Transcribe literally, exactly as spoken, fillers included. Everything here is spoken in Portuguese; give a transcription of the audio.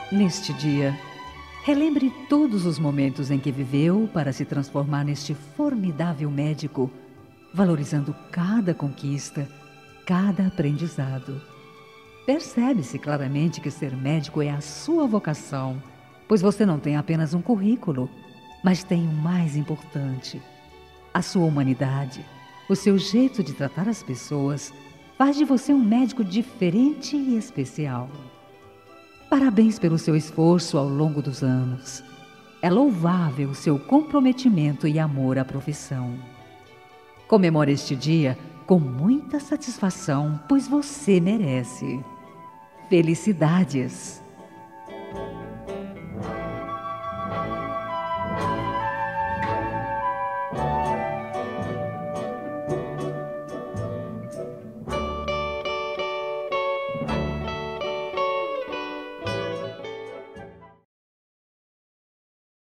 Neste dia, relembre todos os momentos em que viveu para se transformar neste formidável médico, valorizando cada conquista, cada aprendizado. Percebe-se claramente que ser médico é a sua vocação, pois você não tem apenas um currículo, mas tem o mais importante: a sua humanidade. O seu jeito de tratar as pessoas faz de você um médico diferente e especial. Parabéns pelo seu esforço ao longo dos anos. É louvável o seu comprometimento e amor à profissão. Comemore este dia com muita satisfação, pois você merece. Felicidades!